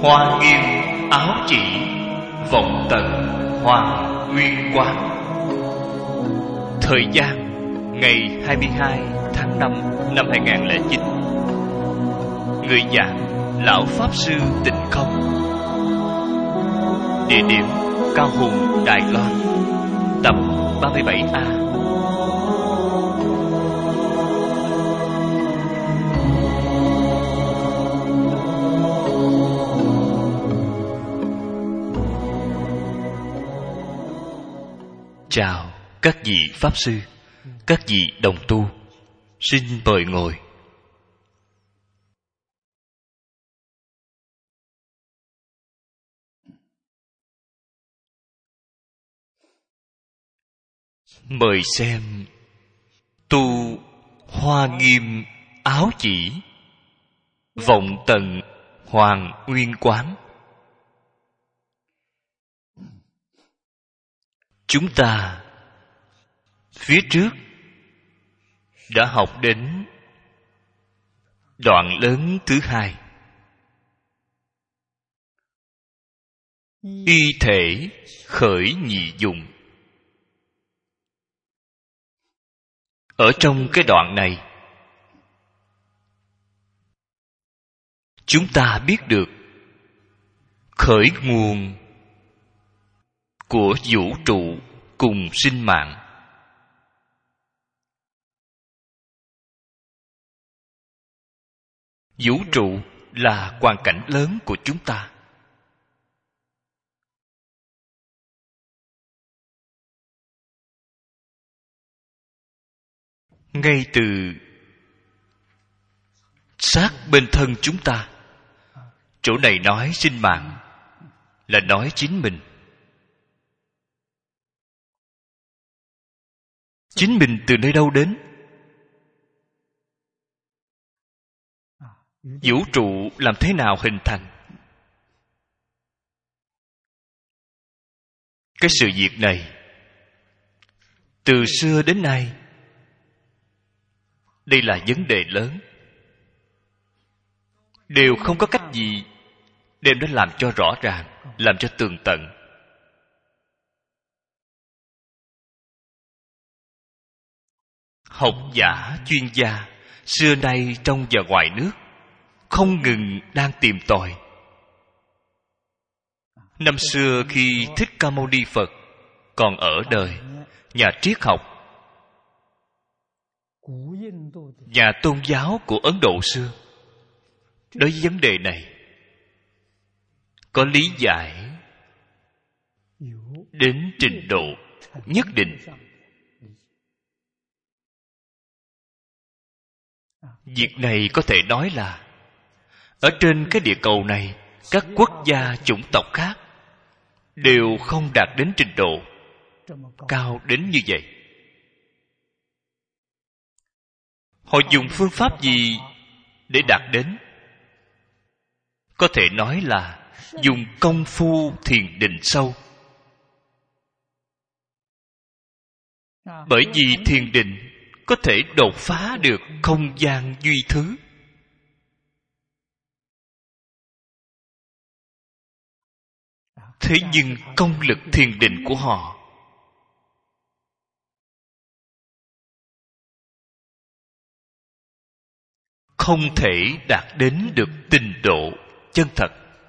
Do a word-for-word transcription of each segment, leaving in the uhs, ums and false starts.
Hoa nghiêm áo chỉ, vọng tận hoàng nguyên quán. Thời gian ngày hai mươi hai tháng năm năm hai nghìn không trăm lẻ chín. Người giảng Lão Pháp Sư Tịnh Không. Địa điểm Cao Hùng, Đài Loan. Tập ba mươi bảy A. Chào các vị Pháp Sư, các vị đồng tu. Xin mời ngồi. Mời xem tu Hoa nghiêm áo chỉ, vọng tận hoàng nguyên quán. Chúng ta phía trước đã học đến đoạn lớn thứ hai. Y thể khởi nhị dụng. Ở trong cái đoạn này, chúng ta biết được khởi nguồn của vũ trụ cùng sinh mạng. Vũ trụ là hoàn cảnh lớn của chúng ta. Ngay từ sát bên thân chúng ta, chỗ này nói sinh mạng là nói chính mình. Chính mình từ nơi đâu đến? Vũ trụ làm thế nào hình thành? Cái sự việc này từ xưa đến nay, đây là vấn đề lớn, đều không có cách gì đem nó làm cho rõ ràng, làm cho tường tận. Học giả chuyên gia xưa nay trong và ngoài nước không ngừng đang tìm tòi. Năm xưa khi Thích Ca Mâu Ni Phật còn ở đời, nhà triết học, nhà tôn giáo của Ấn Độ xưa, đối với vấn đề này có lý giải đến trình độ nhất định. Việc này có thể nói là ở trên cái địa cầu này, các quốc gia chủng tộc khác đều không đạt đến trình độ cao đến như vậy. Họ dùng phương pháp gì để đạt đến? Có thể nói là dùng công phu thiền định sâu. Bởi vì thiền định có thể đột phá được không gian duy thứ. Thế nhưng công lực thiền định của họ không thể đạt đến được trình độ chân thật.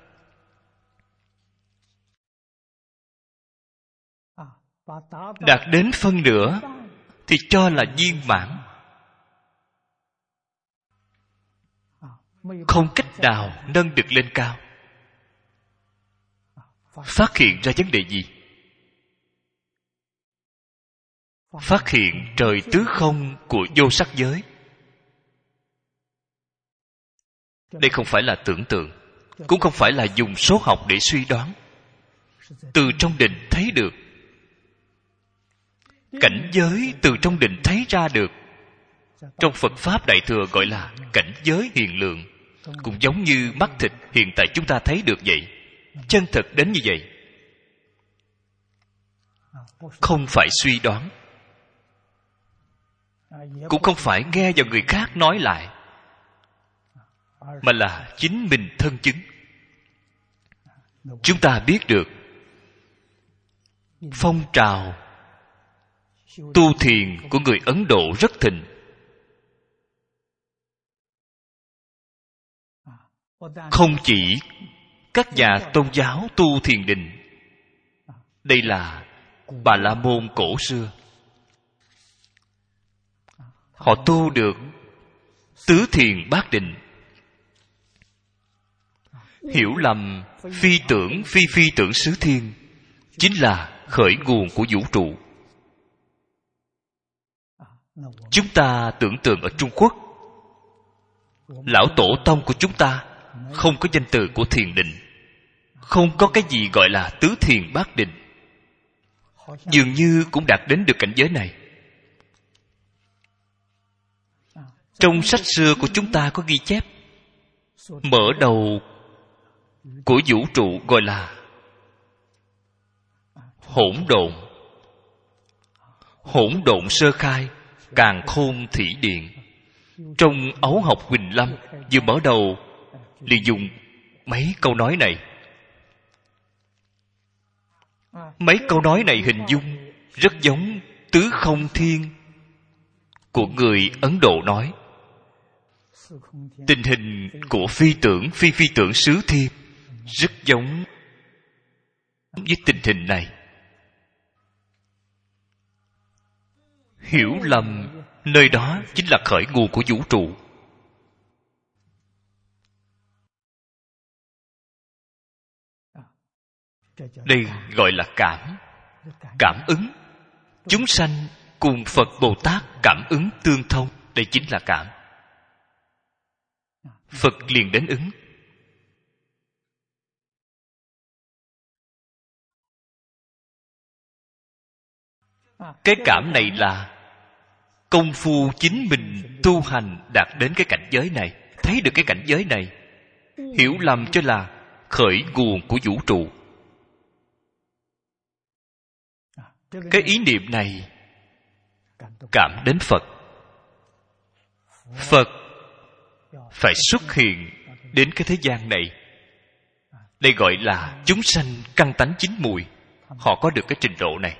Đạt đến phân nửa thì cho là viên mãn. Không cách nào nâng được lên cao. Phát hiện ra vấn đề gì? Phát hiện trời tứ không của vô sắc giới. Đây không phải là tưởng tượng, cũng không phải là dùng số học để suy đoán. Từ trong định thấy được. Cảnh giới từ trong định thấy ra được. Trong Phật Pháp Đại Thừa gọi là cảnh giới hiền lượng. Cũng giống như mắt thịt hiện tại chúng ta thấy được vậy. Chân thực đến như vậy. Không phải suy đoán, cũng không phải nghe vào người khác nói lại, mà là chính mình thân chứng. chúng ta biết được phong trào tu thiền của người Ấn Độ rất thịnh. Không chỉ các nhà tôn giáo tu thiền định, đây là Bà La Môn cổ xưa, họ tu được tứ thiền bát định. Hiểu lầm phi tưởng phi phi tưởng xứ thiên chính là khởi nguồn của vũ trụ. Chúng ta tưởng tượng ở Trung Quốc, lão tổ tông của chúng ta không có danh từ của thiền định, không có cái gì gọi là tứ thiền bát định, dường như cũng đạt đến được cảnh giới này. Trong sách xưa của chúng ta có ghi chép, mở đầu của vũ trụ gọi là hỗn độn. Hỗn độn sơ khai, càn khôn thủy điện. Trong Ấu học Huỳnh Lâm vừa mở đầu liền dùng mấy câu nói này. Mấy câu nói này hình dung rất giống tứ không thiên của người Ấn Độ nói. Tình hình của phi tưởng phi phi tưởng xứ thiên rất giống với tình hình này. Hiểu lầm nơi đó chính là khởi nguồn của vũ trụ. Đây gọi là cảm. Cảm ứng. Chúng sanh cùng Phật Bồ Tát cảm ứng tương thông. Đây chính là cảm. Phật liền đến ứng. Cái cảm này là công phu chính mình tu hành đạt đến cái cảnh giới này, thấy được cái cảnh giới này, hiểu lầm cho là khởi nguồn của vũ trụ. Cái ý niệm này cảm đến Phật. Phật phải xuất hiện đến cái thế gian này. Đây gọi là chúng sanh căn tánh chín mùi. Họ có được cái trình độ này.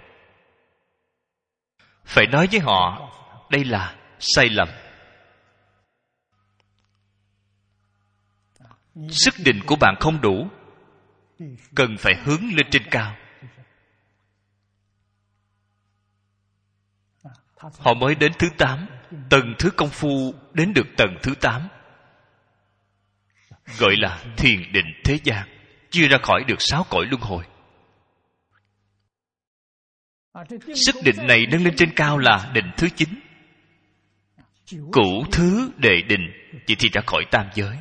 Phải nói với họ đây là sai lầm. Sức định của bạn không đủ, cần phải hướng lên trên cao. Họ mới đến thứ tám, tầng thứ công phu đến được tầng thứ tám, gọi là thiền định thế gian, chưa ra khỏi được sáu cõi luân hồi. Sức định này nâng lên trên cao là định thứ chín. Cửu thứ đệ định, vậy thì ra khỏi tam giới.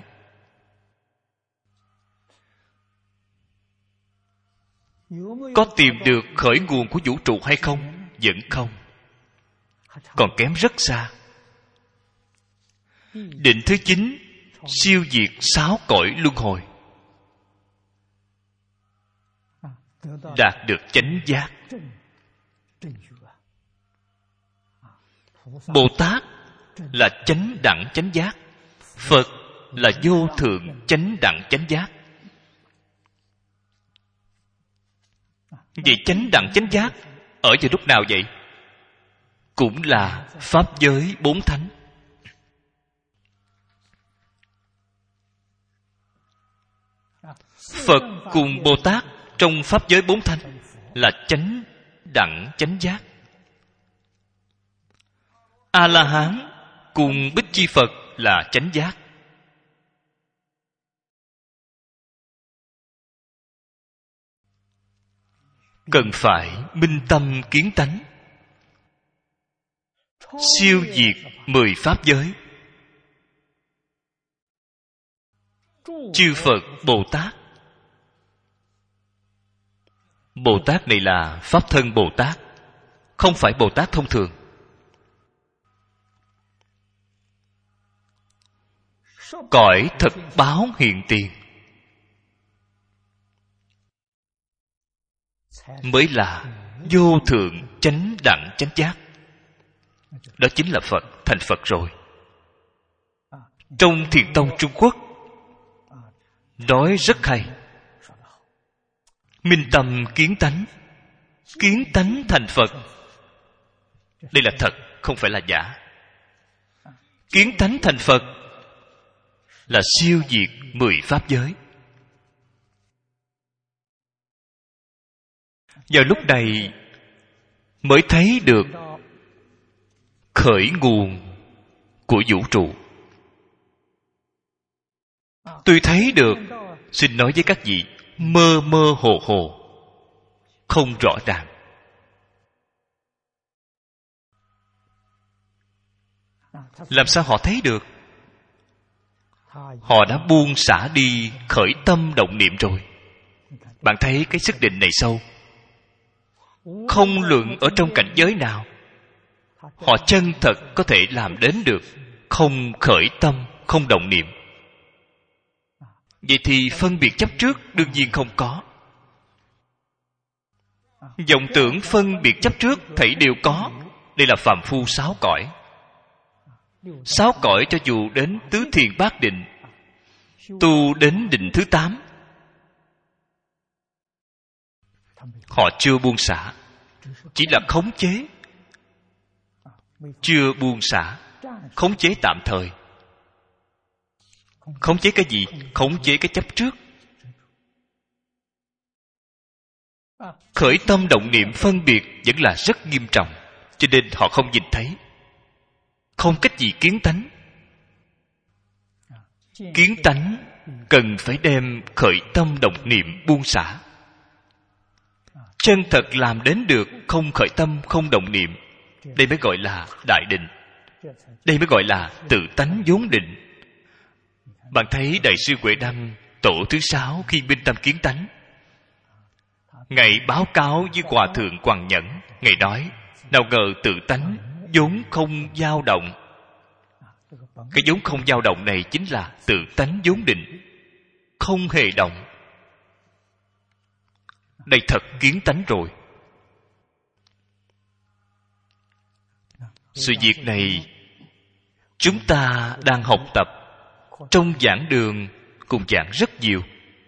Có tìm được khởi nguồn của vũ trụ hay không? Vẫn không. Còn kém rất xa. Định thứ chín siêu diệt sáu cõi luân hồi, đạt được chánh giác. Bồ Tát là chánh đẳng chánh giác, Phật là vô thượng chánh đẳng chánh giác. Vậy chánh đẳng chánh giác ở vào lúc nào vậy? Cũng là pháp giới bốn thánh. Phật cùng Bồ Tát trong pháp giới bốn thánh là chánh đẳng chánh giác. A-la-hán cùng Bích Chi Phật là chánh giác. Cần phải minh tâm kiến tánh, siêu diệt mười pháp giới. Chư Phật Bồ Tát, Bồ Tát này là Pháp thân Bồ Tát, không phải Bồ Tát thông thường. Cõi thực báo hiện tiền mới là vô thượng chánh đẳng chánh giác. Đó chính là Phật, thành Phật rồi. Trong Thiền tông Trung Quốc nói rất hay. Minh tâm kiến tánh. Kiến tánh thành Phật. Đây là thật, không phải là giả. Kiến tánh thành Phật là siêu diệt mười pháp giới. Vào lúc này mới thấy được khởi nguồn của vũ trụ. Tôi thấy được, xin nói với các vị, mơ mơ hồ hồ, không rõ ràng. Làm sao họ thấy được? Họ đã buông xả đi khởi tâm động niệm rồi. Bạn thấy cái sức định này sâu. Không luận ở trong cảnh giới nào, họ chân thật có thể làm đến được không khởi tâm, không động niệm. Vậy thì phân biệt chấp trước đương nhiên không có. Vọng tưởng phân biệt chấp trước thảy đều có. Đây là phàm phu sáu cõi. Sáu cõi cho dù đến tứ thiền bát định, tu đến định thứ tám, họ chưa buông xả, chỉ là khống chế. Chưa buông xả, khống chế tạm thời. Khống chế cái gì? Khống chế cái chấp trước. Khởi tâm động niệm phân biệt vẫn là rất nghiêm trọng, cho nên họ không nhìn thấy. Không cách gì kiến tánh. Kiến tánh cần phải đem khởi tâm động niệm buông xả. Chân thật làm đến được không khởi tâm, không động niệm. Đây mới gọi là đại định. Đây mới gọi là tự tánh vốn định. Bạn thấy Đại sư Huệ Đăng tổ thứ sáu khi minh tâm kiến tánh, Ngài báo cáo với Hòa thượng Quằng Nhẫn. Ngài nói, nào ngờ tự tánh vốn không dao động. Cái vốn không dao động này chính là tự tánh vốn định, không hề động. Đây thật kiến tánh rồi. Sự việc này chúng ta đang học tập trong giảng đường cùng giảng rất nhiều.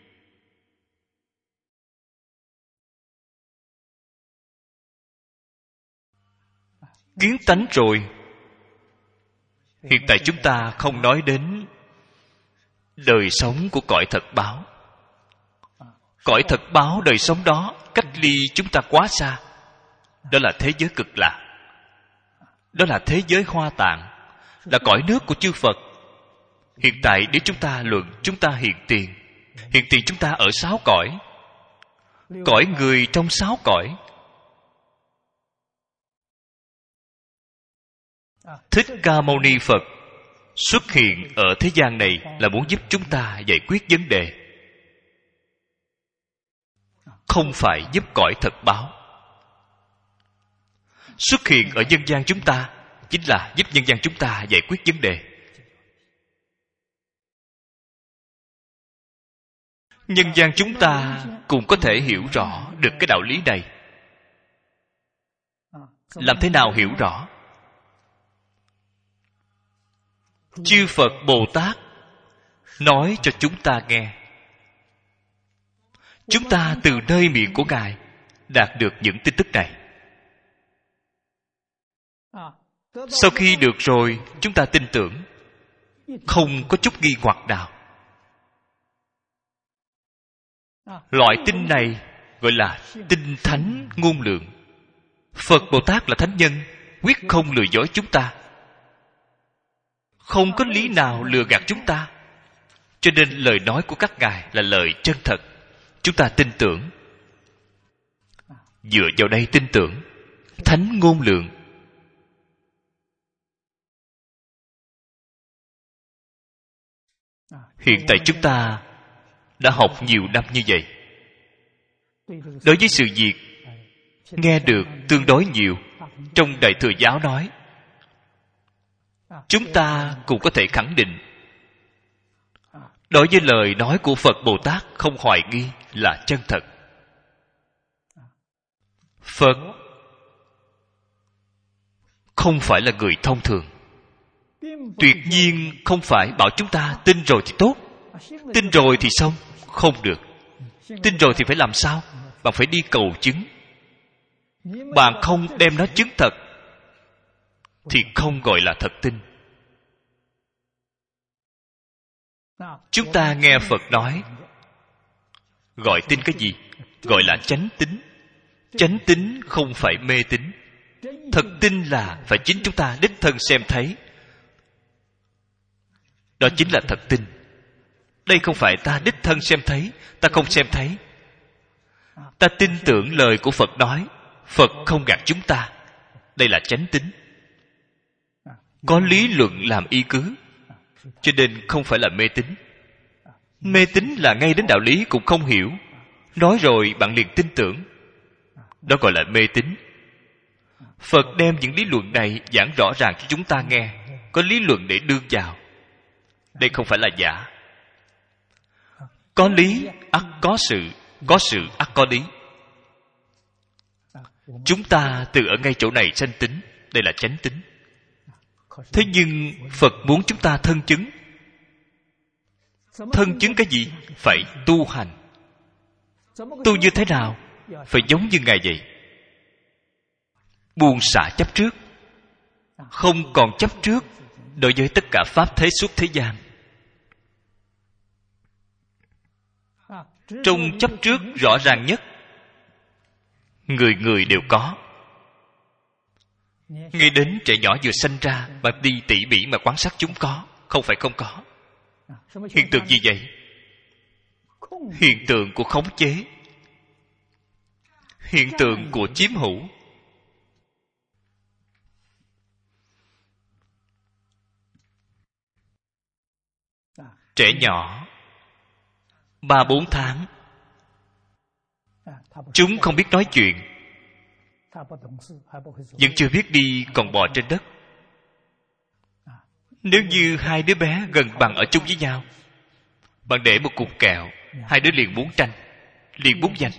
Kiến tánh rồi. Hiện tại chúng ta không nói đến đời sống của cõi thật báo. Cõi thật báo, đời sống đó cách ly chúng ta quá xa. Đó là thế giới cực lạc. Đó là thế giới Hoa Tạng, là cõi nước của chư Phật. Hiện tại nếu chúng ta luận, chúng ta hiện tiền. Hiện tiền chúng ta ở sáu cõi. Cõi người trong sáu cõi. Thích Ca Mâu Ni Phật xuất hiện ở thế gian này là muốn giúp chúng ta giải quyết vấn đề, không phải giúp cõi thật báo. Xuất hiện ở nhân gian chúng ta chính là giúp nhân gian chúng ta giải quyết vấn đề. Nhân gian chúng ta cũng có thể hiểu rõ được cái đạo lý này. Làm thế nào hiểu rõ? Chư Phật Bồ Tát nói cho chúng ta nghe. Chúng ta từ nơi miệng của Ngài đạt được những tin tức này. Sau khi được rồi, chúng ta tin tưởng, không có chút nghi hoặc nào. Loại tin này gọi là tin thánh ngôn lượng. Phật Bồ Tát là thánh nhân, quyết không lừa dối chúng ta, không có lý nào lừa gạt chúng ta. Cho nên lời nói của các ngài là lời chân thật. Chúng ta tin tưởng. Dựa vào đây tin tưởng thánh ngôn lượng. Hiện tại chúng ta đã học nhiều năm như vậy. Đối với sự việc nghe được tương đối nhiều, trong Đại Thừa Giáo nói, chúng ta cũng có thể khẳng định đối với lời nói của Phật Bồ Tát không hoài nghi là chân thật. Phật không phải là người thông thường. Tuyệt nhiên không phải bảo chúng ta tin rồi thì tốt, tin rồi thì xong. Không được. Tin rồi thì phải làm sao? bạn phải đi cầu chứng. Bạn không đem nó chứng thật thì không gọi là thật tin. Chúng ta nghe Phật nói, gọi tin cái gì? Gọi là chánh tín. Chánh tín không phải mê tín. Thật tin là phải chính chúng ta đích thân xem thấy. Đó chính là thật tin. Đây không phải ta đích thân xem thấy, ta không xem thấy. Ta tin tưởng lời của Phật nói, Phật không gạt chúng ta. Đây là chánh tín. Có lý luận làm y cứ, cho nên không phải là mê tín. Mê tín là ngay đến đạo lý cũng không hiểu, nói rồi bạn liền tin tưởng. Đó gọi là mê tín. Phật đem những lý luận này giảng rõ ràng cho chúng ta nghe. Có lý luận để đương vào. Đây không phải là giả. Có lý ắt có sự, có sự ắt có lý. Chúng ta từ ở ngay chỗ này sanh tính. Đây là chánh tín. Thế nhưng Phật muốn chúng ta thân chứng. Thân chứng cái gì? Phải tu hành. Tu như thế nào? Phải giống như Ngài vậy. Buông xả chấp trước, không còn chấp trước đối với tất cả pháp thế xuất thế gian. Trong chấp trước rõ ràng nhất, người người đều có. Ngay đến trẻ nhỏ vừa sanh ra, bạn đi tỉ mỉ mà quan sát chúng có, không phải không có. Hiện tượng gì vậy? Hiện tượng của khống chế, hiện tượng của chiếm hữu. Trẻ nhỏ ba bốn tháng, chúng không biết nói chuyện, vẫn chưa biết đi còn bò trên đất. Nếu như hai đứa bé gần bằng ở chung với nhau, bạn để một cục kẹo, hai đứa liền muốn tranh, liền muốn giành.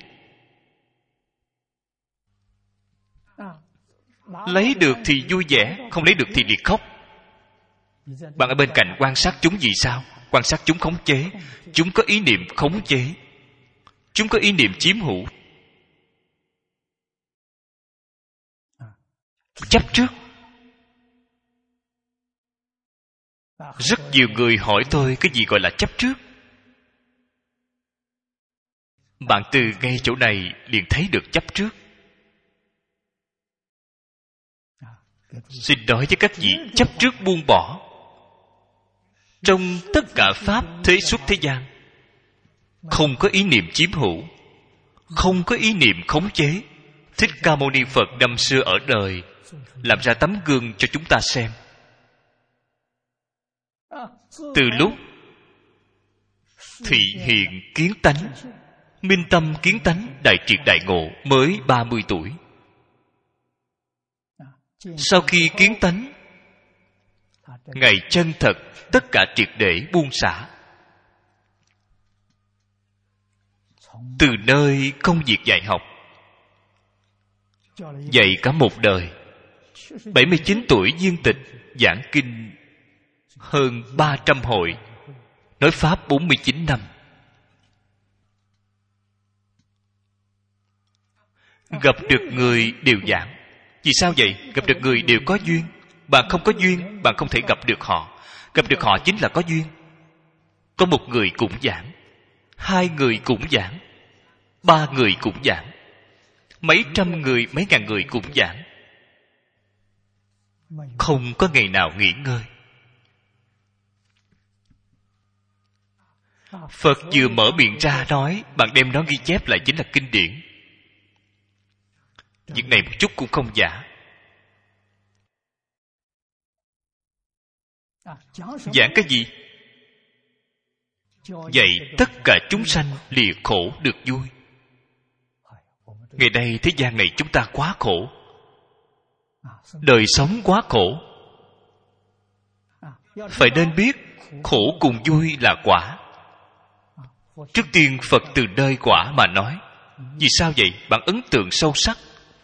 Lấy được thì vui vẻ, không lấy được thì liền khóc. Bạn ở bên cạnh quan sát chúng vì sao? Quan sát chúng khống chế. Chúng có ý niệm khống chế, chúng có ý niệm chiếm hữu, chấp trước. Rất nhiều người hỏi tôi cái gì gọi là chấp trước. Bạn từ ngay chỗ này liền thấy được chấp trước. Xin nói với các vị, chấp trước buông bỏ. Trong tất cả pháp thế xuất thế gian, không có ý niệm chiếm hữu, không có ý niệm khống chế. Thích Ca Mâu Ni Phật năm xưa ở đời làm ra tấm gương cho chúng ta xem. Từ lúc thị hiện kiến tánh, minh tâm kiến tánh, đại triệt đại ngộ, mới ba mươi tuổi. Sau khi kiến tánh, Ngài chân thật tất cả triệt để buông xả. Từ nơi công việc dạy học, dạy cả một đời. Bảy mươi chín tuổi viên tịch, giảng kinh hơn ba trăm hội, nói pháp bốn mươi chín năm. Gặp được người đều giảng. Vì sao vậy? Gặp được người đều có duyên. Bạn không có duyên, bạn không thể gặp được họ. Gặp được họ chính là có duyên. Có một người cũng giảng, hai người cũng giảng, ba người cũng giảng, mấy trăm người, mấy ngàn người cũng giảng. Không có ngày nào nghỉ ngơi. Phật vừa mở miệng ra nói, bạn đem nó ghi chép lại chính là kinh điển. Việc này một chút cũng không giả. Giảng cái gì? Dạy tất cả chúng sanh lìa khổ được vui. Ngày nay thế gian này chúng ta quá khổ, đời sống quá khổ. Phải nên biết khổ cùng vui là quả. Trước tiên Phật từ nơi quả mà nói. Vì sao vậy? Bạn ấn tượng sâu sắc,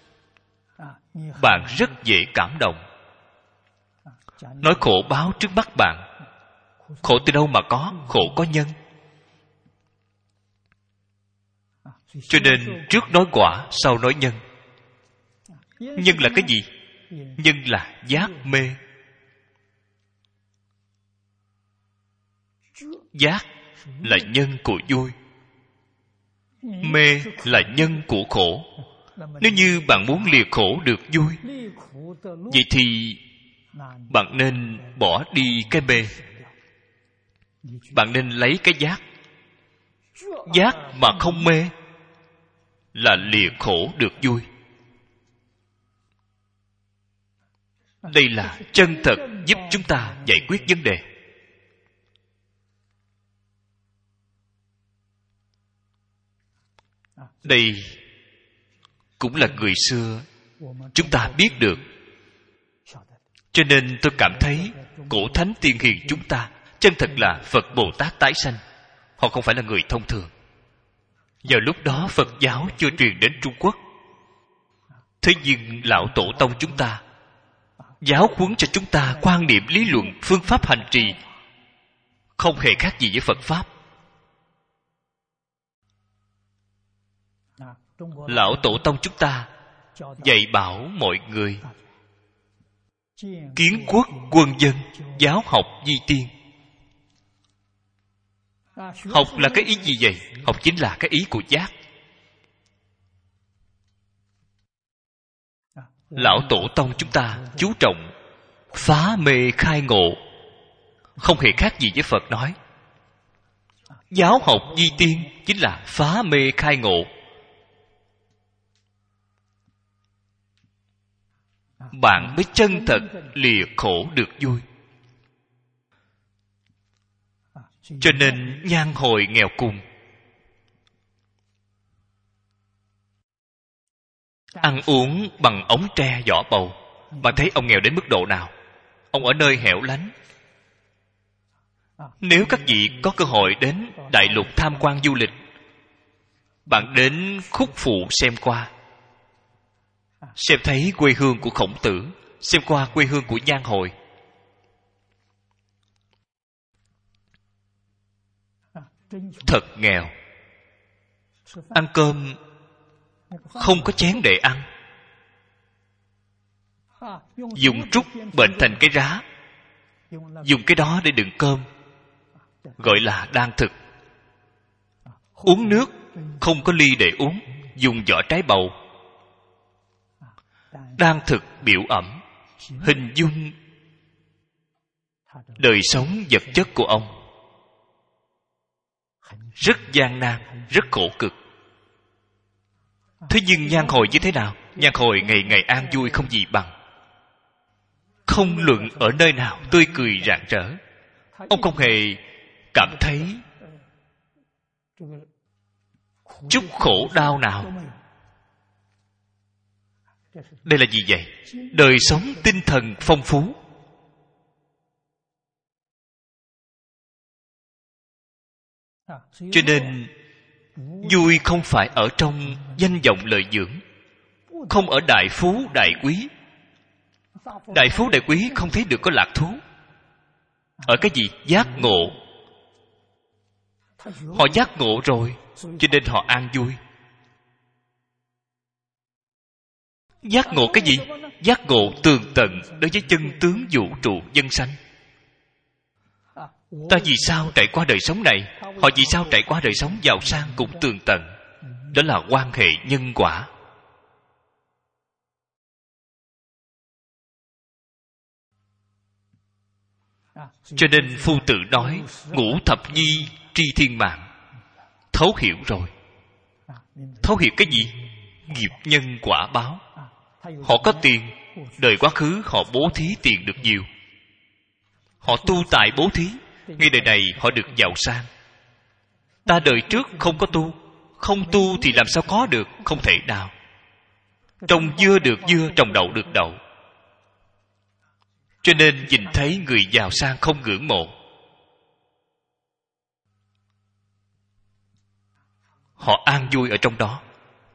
bạn rất dễ cảm động. Nói khổ báo trước mắt bạn. Khổ từ đâu mà có? Khổ có nhân. Cho nên trước nói quả, sau nói nhân. Nhân là cái gì? Nhân là giác mê. Giác là nhân của vui, mê là nhân của khổ. Nếu như bạn muốn lìa khổ được vui, vậy thì bạn nên bỏ đi cái mê. Bạn nên lấy cái giác. Giác mà không mê là lìa khổ được vui. Đây là chân thật giúp chúng ta giải quyết vấn đề. Đây cũng là người xưa chúng ta biết được. Cho nên tôi cảm thấy cổ thánh tiên hiền chúng ta chân thật là Phật Bồ Tát tái sanh. Họ không phải là người thông thường. Vào lúc đó Phật giáo chưa truyền đến Trung Quốc. Thế nhưng lão tổ tông chúng ta giáo huấn cho chúng ta quan niệm lý luận, phương pháp hành trì không hề khác gì với Phật Pháp. Lão tổ tông chúng ta dạy bảo mọi người kiến quốc quân dân, giáo học di tiên. Học là cái ý gì vậy? Học chính là cái ý của giác. Lão tổ tông chúng ta chú trọng phá mê khai ngộ, không hề khác gì với Phật nói. Giáo học di tiên chính là phá mê khai ngộ. Bạn mới chân thật lìa khổ được vui. Cho nên nhan hồi nghèo cùng, ăn uống bằng ống tre vỏ bầu. Bạn thấy ông nghèo đến mức độ nào? Ông ở nơi hẻo lánh. Nếu các vị có cơ hội đến đại lục tham quan du lịch, bạn đến Khúc Phụ xem qua, xem thấy quê hương của Khổng Tử, xem qua quê hương của Nhan Hồi. Thật nghèo. Ăn cơm không có chén để ăn, dùng trúc bệnh thành cái rá, dùng cái đó để đựng cơm, gọi là đan thực. Uống nước không có ly để uống, dùng vỏ trái bầu. Đan thực biểu ẩm, hình dung đời sống vật chất của ông rất gian nan, rất khổ cực. Thế nhưng Nhan Hồi như thế nào? Nhan Hồi ngày ngày an vui không gì bằng. Không luận ở nơi nào tươi cười rạng rỡ. Ông không hề cảm thấy chút khổ đau nào. Đây là gì vậy? Đời sống tinh thần phong phú. Cho nên vui không phải ở trong danh vọng lợi dưỡng, không ở đại phú đại quý. Đại phú đại quý không thấy được có lạc thú. Ở cái gì? Giác ngộ. Họ giác ngộ rồi, cho nên họ an vui. Giác ngộ cái gì? Giác ngộ tường tận đối với chân tướng vũ trụ nhân sanh. Ta vì sao trải qua đời sống này, họ vì sao trải qua đời sống giàu sang cũng tường tận. Đó là quan hệ nhân quả. Cho nên Phu Tử nói ngũ thập nhi tri thiên mạng. Thấu hiểu rồi. Thấu hiểu cái gì? Nghiệp nhân quả báo. Họ có tiền, đời quá khứ họ bố thí tiền được nhiều. Họ tu tài bố thí, ngay đời này họ được giàu sang. Ta đời trước không có tu, không tu thì làm sao có được? Không thể nào. Trồng dưa được dưa, trồng đậu được đậu. Cho nên nhìn thấy người giàu sang không ngưỡng mộ. Họ an vui ở trong đó.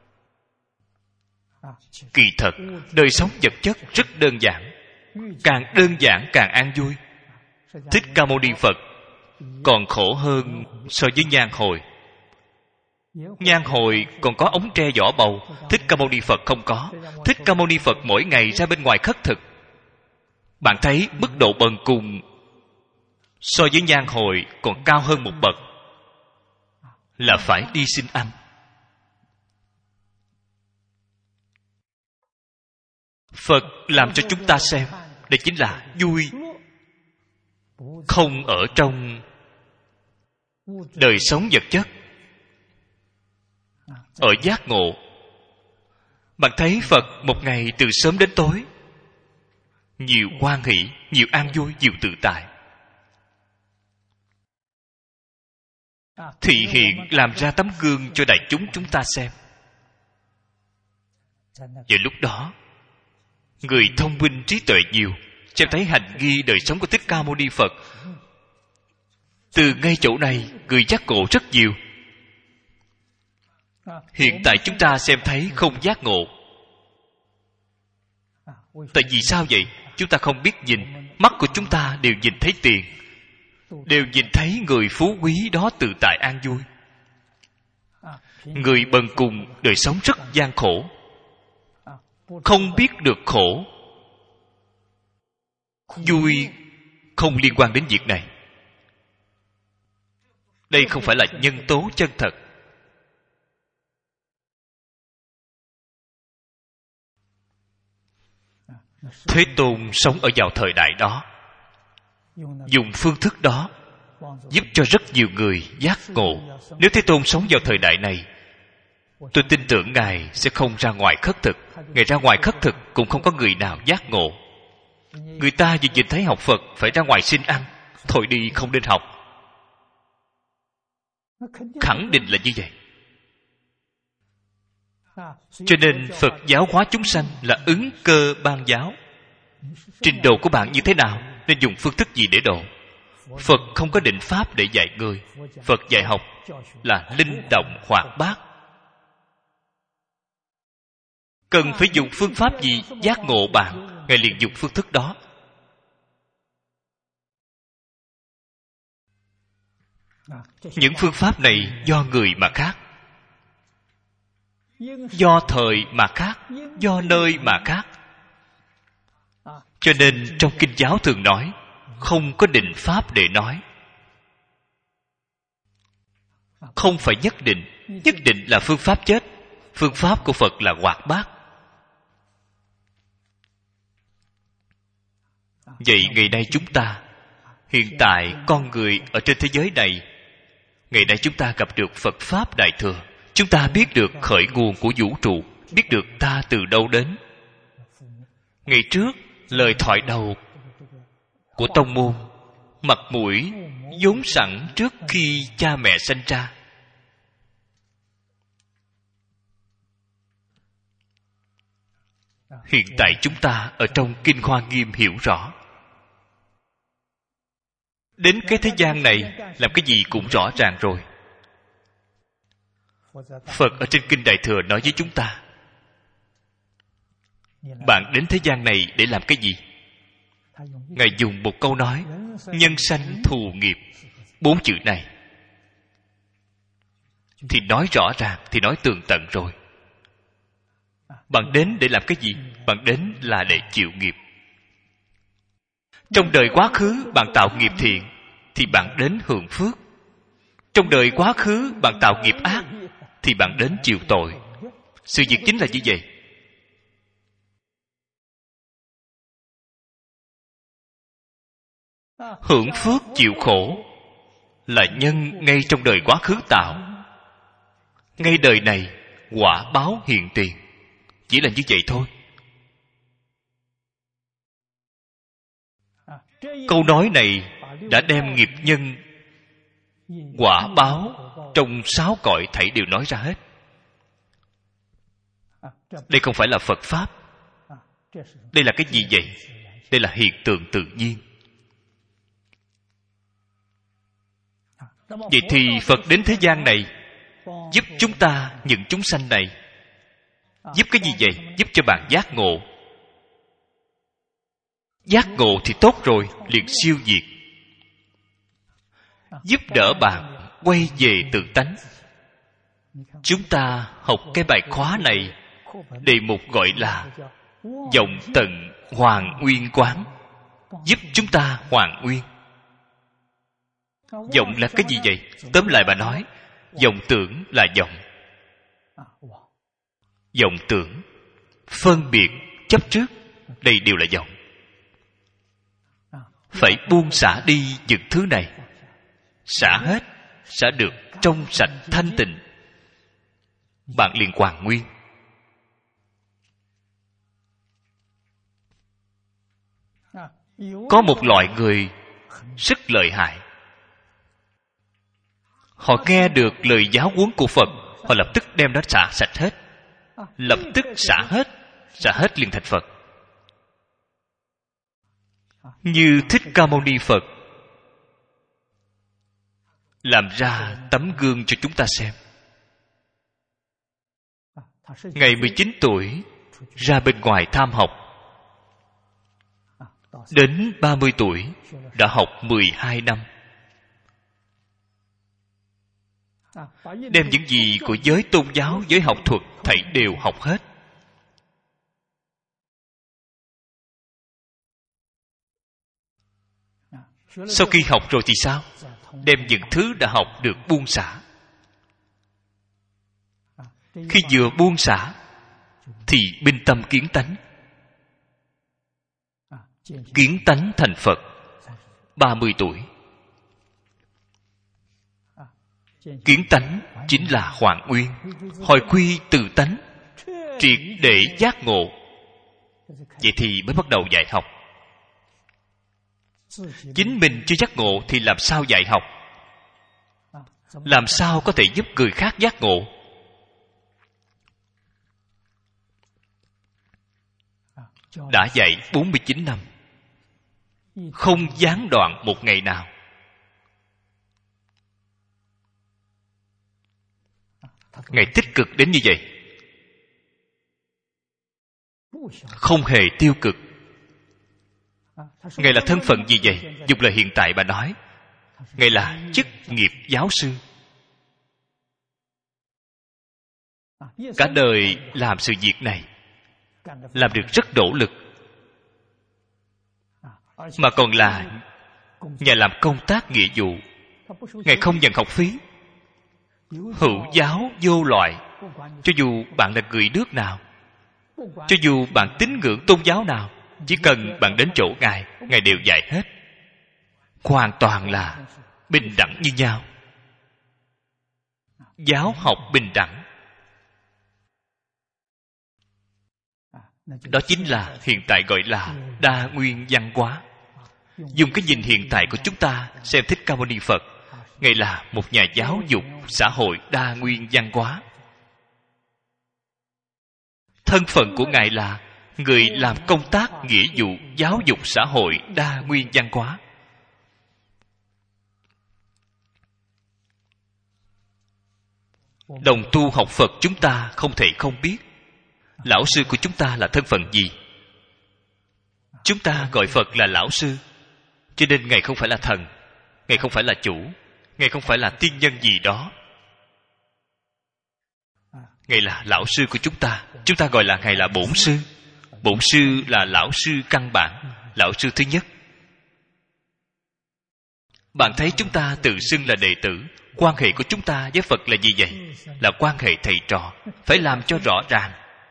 Kỳ thật, đời sống vật chất rất đơn giản. Càng đơn giản càng an vui. Thích Ca Mâu Ni Phật còn khổ hơn so với Nhan Hồi. Nhan hồi còn có ống tre vỏ bầu, Thích Ca Mâu Ni Phật không có. Thích Ca Mâu Ni Phật mỗi ngày ra bên ngoài khất thực. Bạn thấy mức độ bần cùng so với nhan hồi còn cao hơn một bậc, là phải đi xin ăn. Phật làm cho chúng ta xem, đây chính là vui không ở trong đời sống vật chất, ở giác ngộ. Bạn thấy Phật một ngày từ sớm đến tối, nhiều hoan hỷ, nhiều an vui, nhiều tự tại, thị hiện làm ra tấm gương cho đại chúng chúng ta xem. Và lúc đó, người thông minh trí tuệ nhiều, xem thấy hành nghi đời sống của Thích Ca Mâu Ni Phật. Từ ngay chỗ này, người giác ngộ rất nhiều. Hiện tại chúng ta xem thấy không giác ngộ. Tại vì sao vậy? Chúng ta không biết nhìn. Mắt của chúng ta đều nhìn thấy tiền, đều nhìn thấy người phú quý đó tự tại an vui. Người bần cùng đời sống rất gian khổ, không biết được khổ. Vui không liên quan đến việc này. Đây không phải là nhân tố chân thật. Thế Tôn sống ở vào thời đại đó, dùng phương thức đó giúp cho rất nhiều người giác ngộ. Nếu Thế Tôn sống vào thời đại này, tôi tin tưởng Ngài sẽ không ra ngoài khất thực. Ngài ra ngoài khất thực cũng không có người nào giác ngộ. Người ta vừa nhìn thấy học Phật phải ra ngoài xin ăn, thôi đi không nên học. Khẳng định là như vậy. Cho nên Phật giáo hóa chúng sanh là ứng cơ ban giáo. Trình độ của bạn như thế nào, nên dùng phương thức gì để độ. Phật không có định pháp để dạy người. Phật dạy học là linh động hoạt bát. Cần phải dùng phương pháp gì giác ngộ bạn, Ngài liền dùng phương thức đó. Những phương pháp này do người mà khác, do thời mà khác, do nơi mà khác. Cho nên trong kinh giáo thường nói, không có định pháp để nói. Không phải nhất định. Nhất định là phương pháp chết. Phương pháp của Phật là hoạt bát. Vậy ngày nay chúng ta, hiện tại con người ở trên thế giới này, ngày nay chúng ta gặp được Phật Pháp Đại Thừa. Chúng ta biết được khởi nguồn của vũ trụ, biết được ta từ đâu đến. Ngày trước, lời thoại đầu của tông môn, mặt mũi vốn sẵn trước khi cha mẹ sanh ra. Hiện tại chúng ta ở trong Kinh Hoa Nghiêm hiểu rõ. Đến cái thế gian này, làm cái gì cũng rõ ràng rồi. Phật ở trên Kinh Đại Thừa nói với chúng ta, bạn đến thế gian này để làm cái gì? Ngài dùng một câu nói, nhân sanh thù nghiệp. Bốn chữ này thì nói rõ ràng, thì nói tường tận rồi. Bạn đến để làm cái gì? Bạn đến là để chịu nghiệp. Trong đời quá khứ bạn tạo nghiệp thiện, thì bạn đến hưởng phước. Trong đời quá khứ bạn tạo nghiệp ác, thì bạn đến chịu tội. Sự việc chính là như vậy. Hưởng phước chịu khổ là nhân ngay trong đời quá khứ tạo. Ngay đời này quả báo hiện tiền. Chỉ là như vậy thôi. Câu nói này đã đem nghiệp nhân quả báo trong sáu cõi thảy đều nói ra hết. Đây không phải là Phật Pháp. Đây là cái gì vậy? Đây là hiện tượng tự nhiên. Vậy thì Phật đến thế gian này giúp chúng ta, những chúng sanh này. Giúp cái gì vậy? Giúp cho bạn giác ngộ. Giác ngộ thì tốt rồi, liền siêu diệt. Giúp đỡ bạn quay về tự tánh. Chúng ta học cái bài khóa này, đề mục gọi là vọng tận hoàn nguyên quán, giúp chúng ta hoàn nguyên. Vọng là cái gì vậy? Tóm lại bà nói, vọng tưởng là vọng. Vọng tưởng, phân biệt, chấp trước, đây đều là vọng. Phải buông xả đi những thứ này. Xả hết, xả được trong sạch thanh tịnh, bạn liền hoàn nguyên. Có một loại người rất lợi hại. Họ nghe được lời giáo huấn của Phật, họ lập tức đem nó xả sạch hết. Lập tức xả hết, xả hết liền thành Phật. Như Thích Ca Mâu Ni Phật làm ra tấm gương cho chúng ta xem. Ngày mười chín tuổi ra bên ngoài tham học, đến ba mươi tuổi đã học mười hai năm, đem những gì của giới tôn giáo, giới học thuật thảy đều học hết. Sau khi học rồi thì sao? Đem những thứ đã học được buông xả. Khi vừa buông xả thì minh tâm kiến tánh. Kiến tánh thành Phật. Ba mươi tuổi. Kiến tánh chính là hoàn nguyên, hồi quy từ tánh, triệt để giác ngộ. Vậy thì mới bắt đầu dạy học. Chính mình chưa giác ngộ thì làm sao dạy học? Làm sao có thể giúp người khác giác ngộ? Đã dạy bốn mươi chín năm, không gián đoạn một ngày nào. Ngài tích cực đến như vậy, không hề tiêu cực. Ngài là thân phận gì vậy? Dùng lời hiện tại bà nói, Ngài là chức nghiệp giáo sư. Cả đời làm sự việc này, làm được rất nỗ lực, mà còn là nhà làm công tác nghĩa vụ. Ngài không nhận học phí. Hữu giáo vô loại. Cho dù bạn là người nước nào, cho dù bạn tín ngưỡng tôn giáo nào, chỉ cần bạn đến chỗ Ngài, Ngài đều dạy hết. Hoàn toàn là bình đẳng như nhau. Giáo học bình đẳng. Đó chính là hiện tại gọi là đa nguyên văn hóa. Dùng cái nhìn hiện tại của chúng ta xem Thích Ca Mâu Ni Phật, Ngài là một nhà giáo dục xã hội đa nguyên văn hóa. Thân phận của Ngài là người làm công tác nghĩa vụ giáo dục xã hội đa nguyên văn hóa. Đồng tu học Phật chúng ta không thể không biết lão sư của chúng ta là thân phận gì. Chúng ta gọi Phật là lão sư, cho nên Ngài không phải là thần, Ngài không phải là chủ, Ngài không phải là tiên nhân gì đó. Ngài là lão sư của chúng ta. Chúng ta gọi là Ngài là bổn sư. Bổn sư là lão sư căn bản, lão sư thứ nhất. Bạn thấy chúng ta tự xưng là đệ tử, quan hệ của chúng ta với Phật là gì vậy? Là quan hệ thầy trò. Phải làm cho rõ ràng.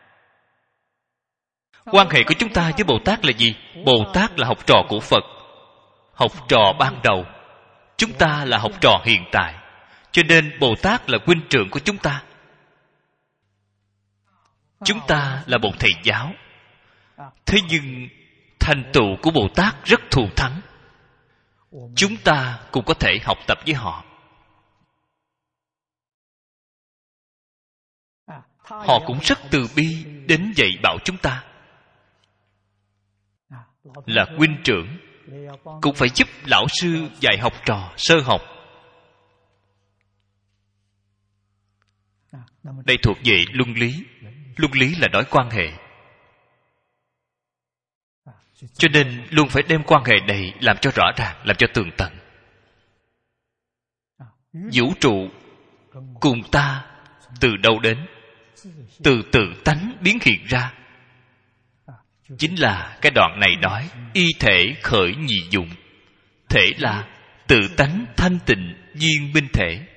Quan hệ của chúng ta với Bồ Tát là gì? Bồ Tát là học trò của Phật, học trò ban đầu. Chúng ta là học trò hiện tại, cho nên Bồ Tát là huynh trưởng của chúng ta. Chúng ta là một thầy giáo. Thế nhưng thành tựu của Bồ Tát rất thù thắng. Chúng ta cũng có thể học tập với họ. Họ cũng rất từ bi đến dạy bảo chúng ta. Là huynh trưởng, cũng phải giúp lão sư dạy học trò sơ học. Đây thuộc về luân lý. Luân lý là nói quan hệ, cho nên luôn phải đem quan hệ này làm cho rõ ràng, làm cho tường tận. Vũ trụ cùng ta từ đâu đến? Từ tự tánh biến hiện ra. Chính là cái đoạn này nói y thể khởi nhị dụng. Thể là tự tánh thanh tịnh viên minh thể.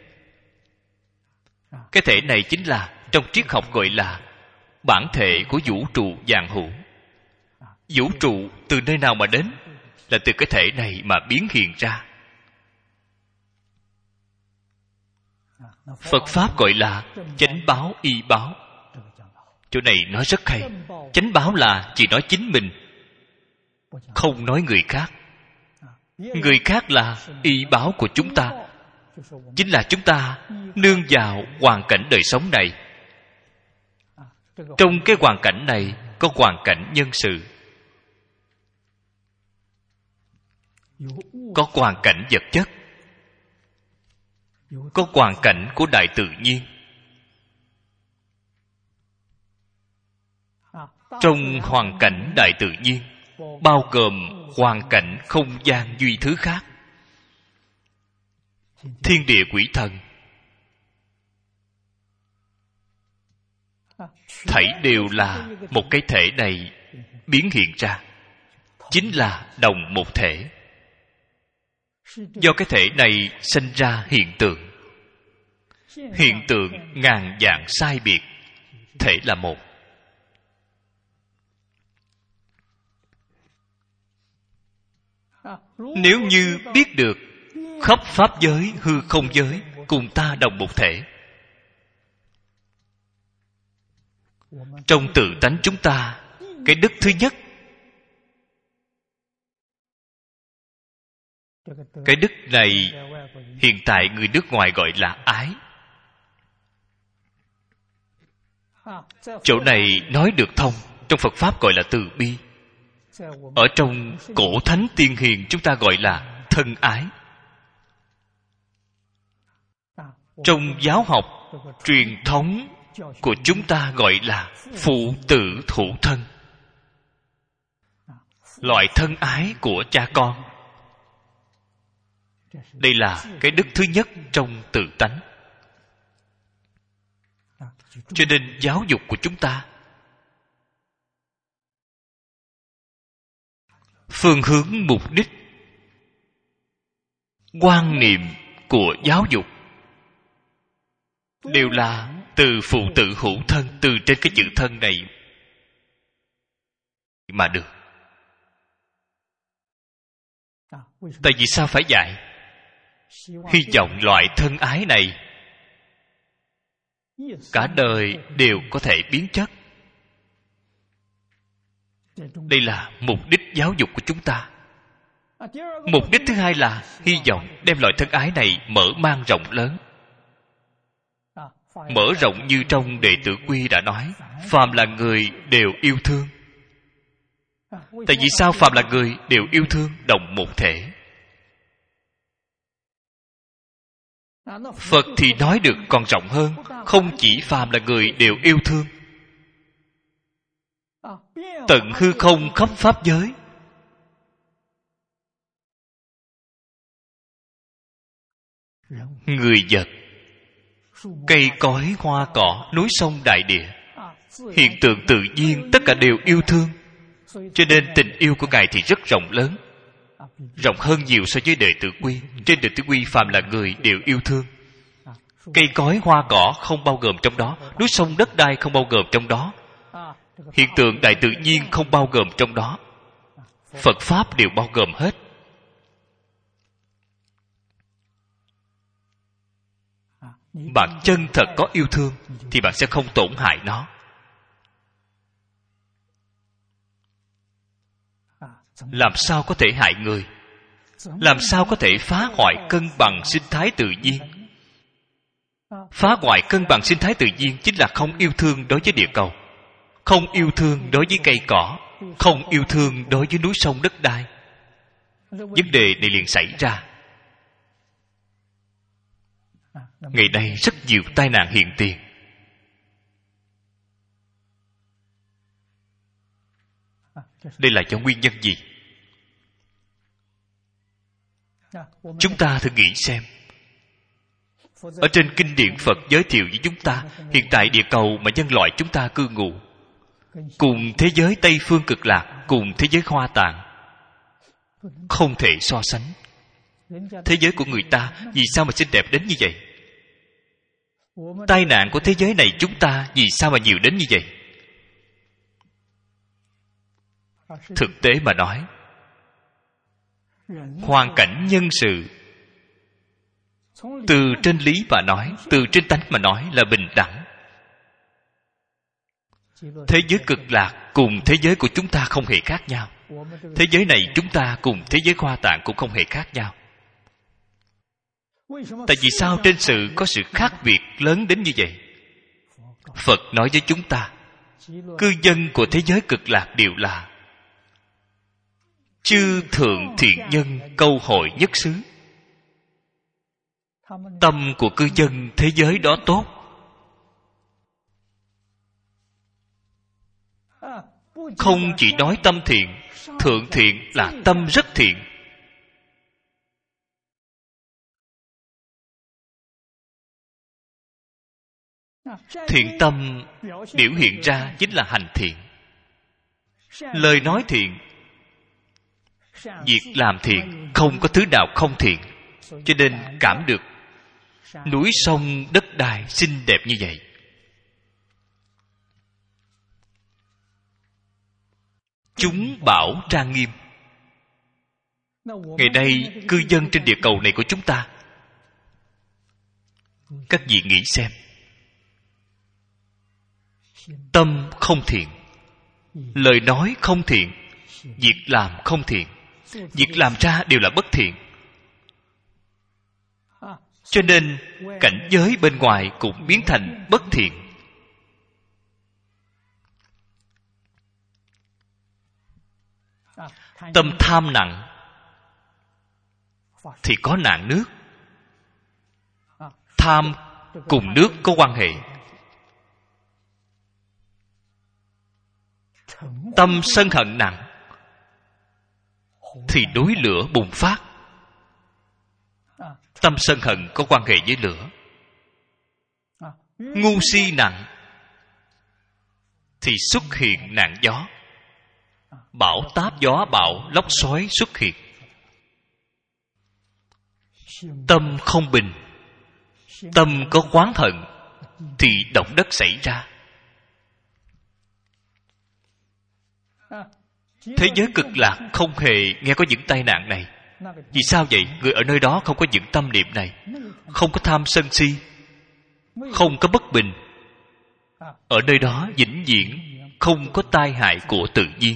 Cái thể này chính là trong triết học gọi là bản thể của vũ trụ vạn hữu. Vũ trụ từ nơi nào mà đến? Là từ cái thể này mà biến hiện ra. Phật Pháp gọi là chánh báo y báo. Chỗ này nói rất hay. Chánh báo là chỉ nói chính mình, không nói người khác. Người khác là y báo của chúng ta. Chính là chúng ta nương vào hoàn cảnh đời sống này. Trong cái hoàn cảnh này có hoàn cảnh nhân sự, có hoàn cảnh vật chất, có hoàn cảnh của đại tự nhiên. Trong hoàn cảnh đại tự nhiên bao gồm hoàn cảnh không gian duy thứ khác, thiên địa quỷ thần, thảy đều là một cái thể này biến hiện ra, chính là đồng một thể. Do cái thể này sinh ra hiện tượng. Hiện tượng ngàn dạng sai biệt, thể là một. Nếu như biết được khắp pháp giới hư không giới cùng ta đồng một thể, trong tự tánh chúng ta, cái đức thứ nhất, cái đức này hiện tại người nước ngoài gọi là ái. Chỗ này nói được thông, trong Phật Pháp gọi là từ bi. Ở trong cổ thánh tiên hiền chúng ta gọi là thân ái. Trong giáo học truyền thống của chúng ta gọi là phụ tử thủ thân. Loại thân ái của cha con. Đây là cái đức thứ nhất trong tự tánh. Cho nên giáo dục của chúng ta, phương hướng mục đích, quan niệm của giáo dục đều là từ phụ tử hữu thân, từ trên cái chữ thân này mà được. Tại vì sao phải dạy? Hy vọng loại thân ái này cả đời đều có thể biến chất. Đây là mục đích giáo dục của chúng ta. Mục đích thứ hai là hy vọng đem loại thân ái này mở mang rộng lớn. Mở rộng như trong Đệ Tử Quy đã nói, phàm là người đều yêu thương. Tại vì sao phàm là người đều yêu thương, đồng một thể? Phật thì nói được còn rộng hơn, không chỉ phàm là người đều yêu thương, tận hư không khắp pháp giới, người vật, cây cối hoa cỏ, núi sông đại địa, hiện tượng tự nhiên tất cả đều yêu thương. Cho nên tình yêu của Ngài thì rất rộng lớn, rộng hơn nhiều so với Đệ Tử Quy. Trên Đệ Tử Quy phàm là người đều yêu thương. Cây cối hoa cỏ không bao gồm trong đó, núi sông đất đai không bao gồm trong đó, hiện tượng đại tự nhiên không bao gồm trong đó. Phật Pháp đều bao gồm hết. Bạn chân thật có yêu thương thì bạn sẽ không tổn hại nó. Làm sao có thể hại người? Làm sao có thể phá hoại cân bằng sinh thái tự nhiên? Phá hoại cân bằng sinh thái tự nhiên chính là không yêu thương đối với địa cầu, không yêu thương đối với cây cỏ, không yêu thương đối với núi sông đất đai. Vấn đề này liền xảy ra. Ngày nay rất nhiều tai nạn hiện tiền. Đây là do nguyên nhân gì? Chúng ta thử nghĩ xem. Ở trên kinh điển Phật giới thiệu với chúng ta, hiện tại địa cầu mà nhân loại chúng ta cư ngụ, cùng thế giới Tây Phương Cực Lạc, cùng thế giới Hoa Tạng, không thể so sánh. Thế giới của người ta vì sao mà xinh đẹp đến như vậy? Tai nạn của thế giới này chúng ta vì sao mà nhiều đến như vậy? Thực tế mà nói, hoàn cảnh nhân sự, từ trên lý mà nói, từ trên tánh mà nói là bình đẳng. Thế giới Cực Lạc cùng thế giới của chúng ta không hề khác nhau. Thế giới này chúng ta cùng thế giới Hoa Tạng cũng không hề khác nhau. Tại vì sao trên sự có sự khác biệt lớn đến như vậy? Phật nói với chúng ta, cư dân của thế giới Cực Lạc đều là chư thượng thiện nhân câu hội nhất xứ. Tâm của cư dân thế giới đó tốt, không chỉ nói tâm thiện, thượng thiện là tâm rất thiện. Thiện tâm biểu hiện ra chính là hành thiện, lời nói thiện, việc làm thiện, không có thứ nào không thiện. Cho nên cảm được núi sông đất đai xinh đẹp như vậy. Chúng bảo trang nghiêm. Ngày nay cư dân trên địa cầu này của chúng ta, các vị nghĩ xem, tâm không thiện, lời nói không thiện, việc làm không thiện, việc làm ra đều là bất thiện. Cho nên cảnh giới bên ngoài cũng biến thành bất thiện. Tâm tham nặng thì có nạn nước. Tham cùng nước có quan hệ. Tâm sân hận nặng thì núi lửa bùng phát. Tâm sân hận có quan hệ với lửa. Ngu si nặng thì xuất hiện nạn gió. Bão táp gió bão lốc xoáy xuất hiện. Tâm không bình, tâm có oán hận thì động đất xảy ra. Thế giới Cực Lạc không hề nghe có những tai nạn này. Vì sao vậy? Người ở nơi đó không có những tâm niệm này, không có tham sân si, không có bất bình. Ở nơi đó vĩnh viễn không có tai hại của tự nhiên.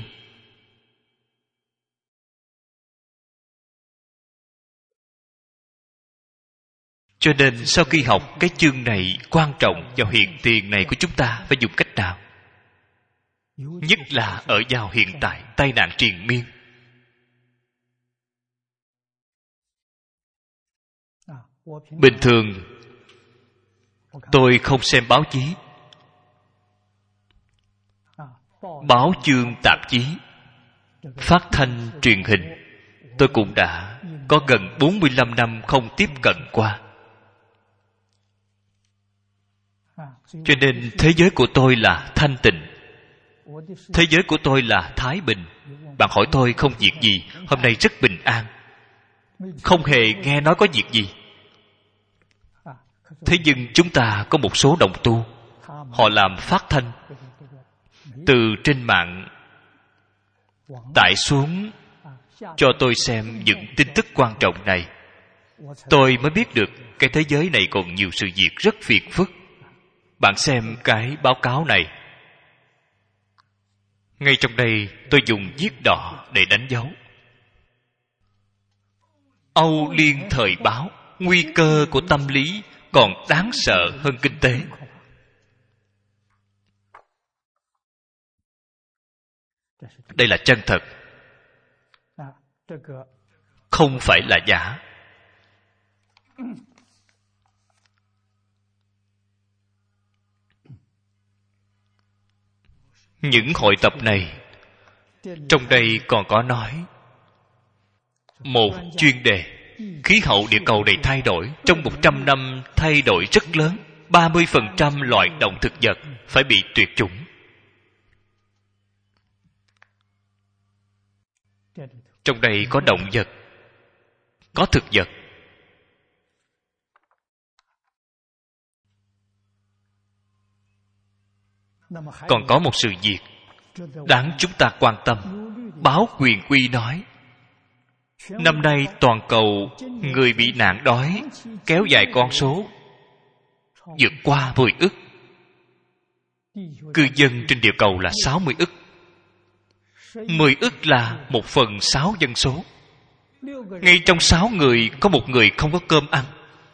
Cho nên sau khi học cái chương này quan trọng vào hiện tiền này của chúng ta phải dùng cách nào? Nhất là ở vào hiện tại tai nạn triền miên. Bình thường tôi không xem báo chí, báo chương tạp chí, phát thanh truyền hình. Tôi cũng đã có gần bốn mươi lăm năm không tiếp cận qua. Cho nên thế giới của tôi là thanh tịnh, thế giới của tôi là thái bình. Bạn hỏi tôi không việc gì, hôm nay rất bình an, không hề nghe nói có việc gì. Thế nhưng chúng ta có một số đồng tu, họ làm phát thanh từ trên mạng tải xuống cho tôi xem những tin tức quan trọng này. Tôi mới biết được cái thế giới này còn nhiều sự việc rất phiền phức. Bạn xem cái báo cáo này. Ngay trong đây tôi dùng viết đỏ để đánh dấu. Âu Liên Thời Báo, nguy cơ của tâm lý còn đáng sợ hơn kinh tế. Đây là chân thật, không phải là giả. Những hội tập này, trong đây còn có nói một chuyên đề khí hậu địa cầu này thay đổi. Trong một trăm năm thay đổi rất lớn. ba mươi phần trăm loại động thực vật phải bị tuyệt chủng. Trong đây có động vật, có thực vật. Còn có một sự việc đáng chúng ta quan tâm. Báo Quyền Quy nói, năm nay toàn cầu người bị nạn đói kéo dài con số vượt qua mười ức. Cư dân trên địa cầu là sáu mươi ức. mười ức là một phần sáu dân số. Ngay trong sáu người có một người không có cơm ăn.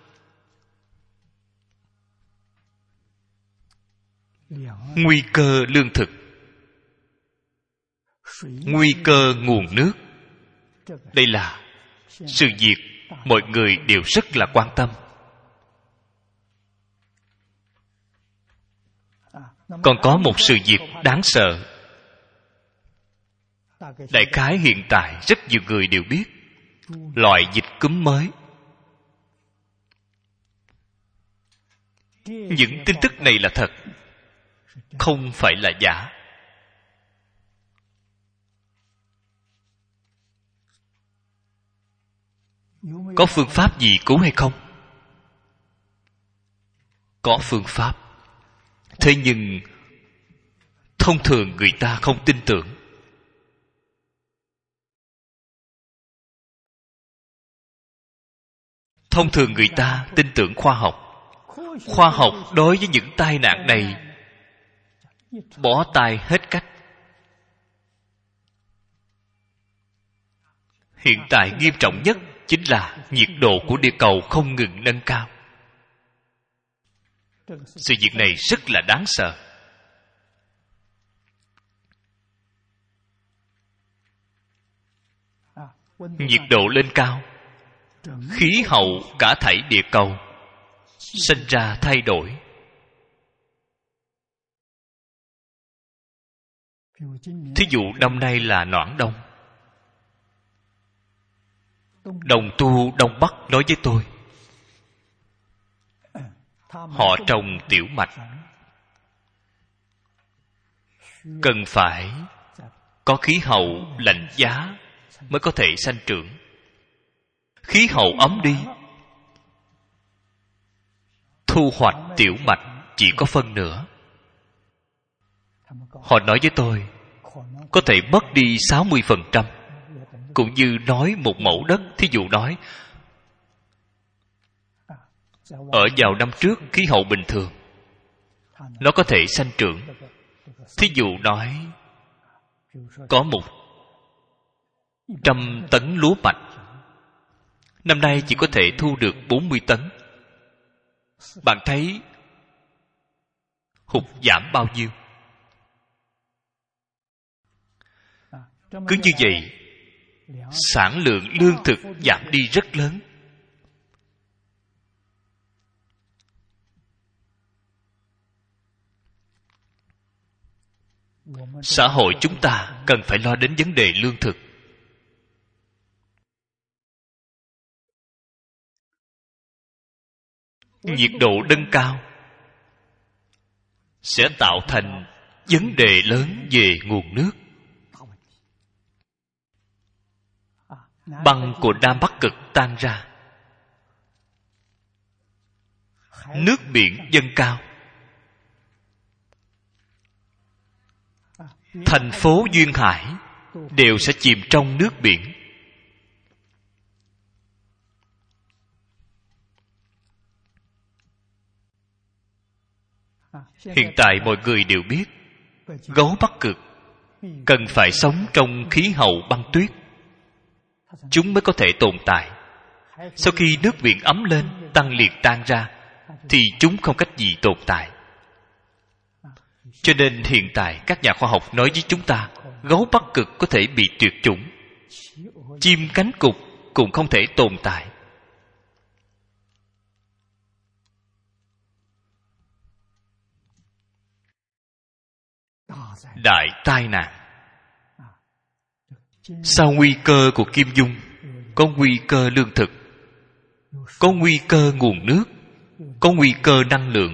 Nguy cơ lương thực, nguy cơ nguồn nước. Đây là sự việc mọi người đều rất là quan tâm. Còn có một sự việc đáng sợ. Đại khái hiện tại rất nhiều người đều biết loại dịch cúm mới. Những tin tức này là thật, không phải là giả. Có phương pháp gì cứu hay không? Có phương pháp. Thế nhưng thông thường người ta không tin tưởng. Thông thường người ta tin tưởng khoa học. Khoa học đối với những tai nạn này bó tay hết cách. Hiện tại nghiêm trọng nhất chính là nhiệt độ của địa cầu không ngừng nâng cao. Sự việc này rất là đáng sợ. Nhiệt độ lên cao, khí hậu cả thảy địa cầu sinh ra thay đổi. Thí dụ năm nay là noãn đông. Đồng tu Đông Bắc nói với tôi, họ trồng tiểu mạch cần phải có khí hậu lạnh giá mới có thể sanh trưởng. Khí hậu ấm đi, thu hoạch tiểu mạch chỉ có phân nửa. Họ nói với tôi có thể mất đi sáu mươi phần trăm. Cũng như nói một mẫu đất, thí dụ nói ở vào năm trước khí hậu bình thường, nó có thể sanh trưởng. Thí dụ nói có một trăm tấn lúa mạch, năm nay chỉ có thể thu được bốn mươi tấn. Bạn thấy hụt giảm bao nhiêu? Cứ như vậy, sản lượng lương thực giảm đi rất lớn. Xã hội chúng ta cần phải lo đến vấn đề lương thực. Nhiệt độ nâng cao sẽ tạo thành vấn đề lớn về nguồn nước. Băng của Nam Bắc Cực tan ra, nước biển dâng cao, thành phố duyên hải đều sẽ chìm trong nước biển. Hiện tại mọi người đều biết gấu Bắc Cực cần phải sống trong khí hậu băng tuyết, chúng mới có thể tồn tại. Sau khi nước biển ấm lên, tăng liệt tan ra, thì chúng không cách gì tồn tại. Cho nên hiện tại các nhà khoa học nói với chúng ta, gấu Bắc Cực có thể bị tuyệt chủng, chim cánh cụt cũng không thể tồn tại. Đại tai nạn. Sau nguy cơ của Kim Dung, có nguy cơ lương thực. có nguy cơ nguồn nước, có nguy cơ năng lượng.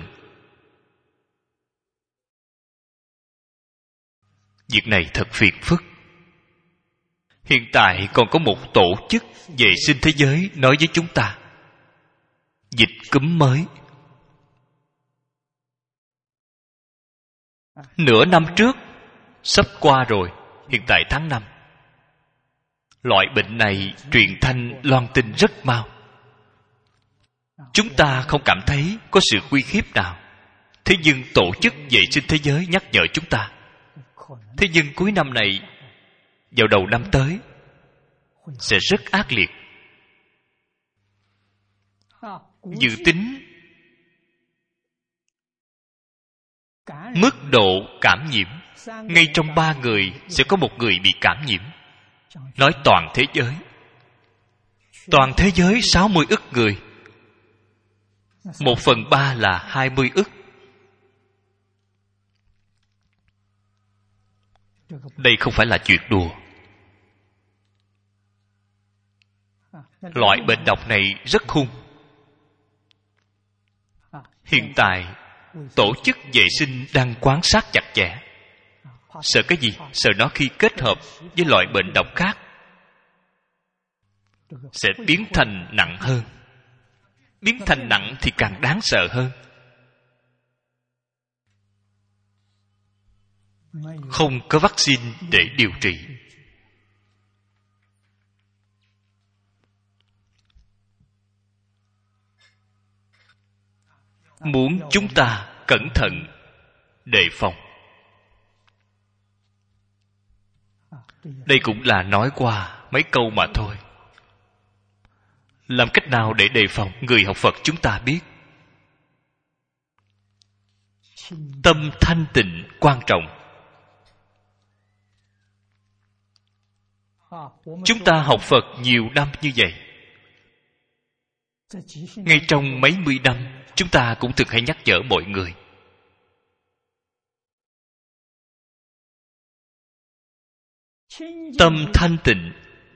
Việc này thật phiền phức. Hiện tại còn có một tổ chức vệ sinh thế giới nói với chúng ta dịch cúm mới. Nửa năm trước sắp qua rồi, hiện tại tháng năm. Loại bệnh này truyền thanh loan tin rất mau. Chúng ta không cảm thấy có sự uy hiếp nào. Thế nhưng tổ chức vệ sinh thế giới nhắc nhở chúng ta. Thế nhưng cuối năm này, vào đầu năm tới, sẽ rất ác liệt. Dự tính mức độ cảm nhiễm, ngay trong ba người sẽ có một người bị cảm nhiễm. Nói toàn thế giới. Toàn thế giới sáu mươi ức người. Một phần ba là hai mươi ức. Đây không phải là chuyện đùa. Loại bệnh độc này rất hung. Hiện tại tổ chức vệ sinh đang quan sát chặt chẽ. Sợ cái gì? Sợ nó khi kết hợp với loại bệnh độc khác sẽ biến thành nặng hơn. Biến thành nặng thì càng đáng sợ hơn. Không có vaccine để điều trị. Muốn chúng ta cẩn thận đề phòng. Đây cũng là nói qua mấy câu mà thôi. Làm cách nào để đề phòng? Người học Phật chúng ta biết. Tâm thanh tịnh quan trọng. Chúng ta học Phật nhiều năm như vậy. Ngay trong mấy mươi năm, chúng ta cũng thường hay nhắc nhở mọi người. Tâm thanh tịnh.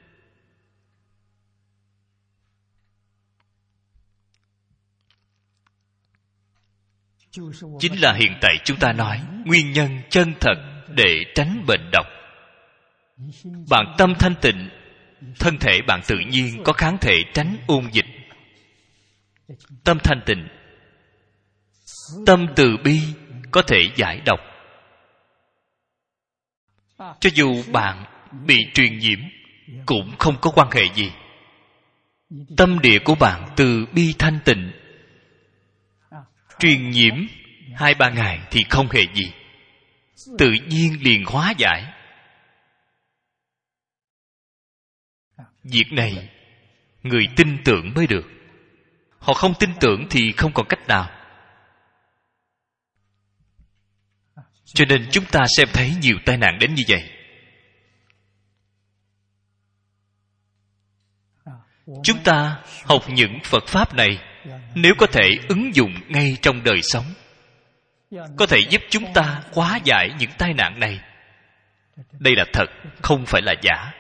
Chính là hiện tại chúng ta nói nguyên nhân chân thật để tránh bệnh độc. Bạn tâm thanh tịnh, thân thể bạn tự nhiên có kháng thể tránh ôn dịch. Tâm thanh tịnh, tâm từ bi có thể giải độc. Cho dù bạn bị truyền nhiễm cũng không có quan hệ gì. Tâm địa của bạn từ bi thanh tịnh, truyền nhiễm hai ba ngày thì không hề gì, tự nhiên liền hóa giải. Việc này người tin tưởng mới được. Họ không tin tưởng thì không còn cách nào. Cho nên chúng ta xem thấy nhiều tai nạn đến như vậy. Chúng ta học những Phật Pháp này, nếu có thể ứng dụng ngay trong đời sống, có thể giúp chúng ta hóa giải những tai nạn này. Đây là thật, không phải là giả.